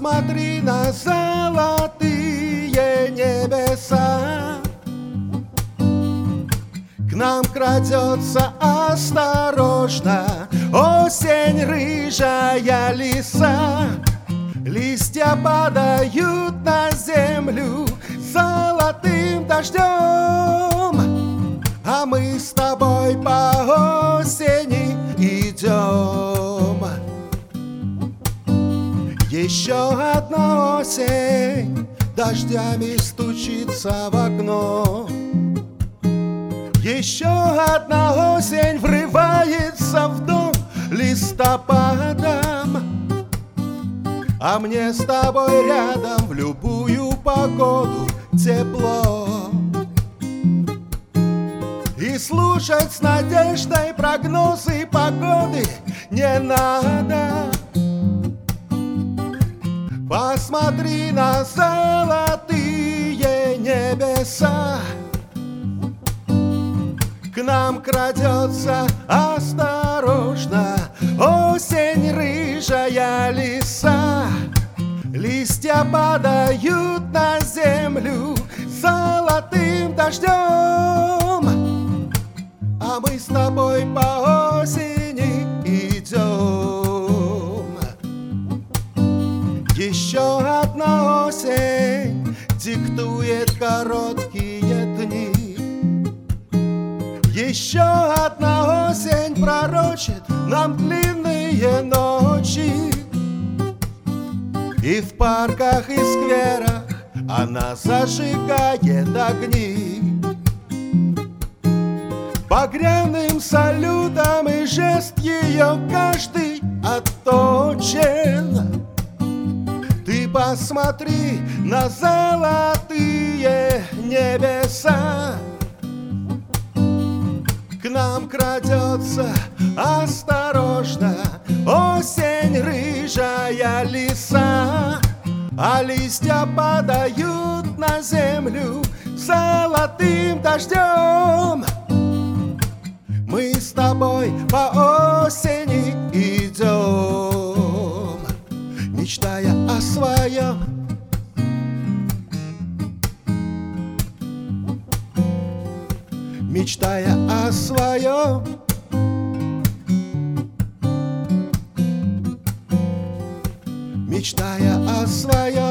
Посмотри на золотые небеса. К нам крадется осторожно осень, рыжая лиса. Листья падают на землю золотым дождем, а мы с тобой по осени идем. Еще одна осень дождями стучится в окно. Еще одна осень врывается в дом листопадом, а мне с тобой рядом в любую погоду тепло. И слушать с надеждой прогнозы погоды не надо. Посмотри на золотые небеса. К нам крадется осторожно осень, рыжая лиса. Листья падают на землю золотым дождем, а мы с тобой по осени идем. Еще одна осень диктует короткие дни. Еще одна осень пророчит нам длинные ночи. И в парках и скверах она зажигает огни. Багряным салютом и жест ее каждый отточен. Ты посмотри на золотые небеса. К нам крадется осторожно осень, рыжая лиса. А листья падают на землю золотым дождем. Мы с тобой по осени идем, мечтая о своем. Мечтая о своем. Мечтая о своем.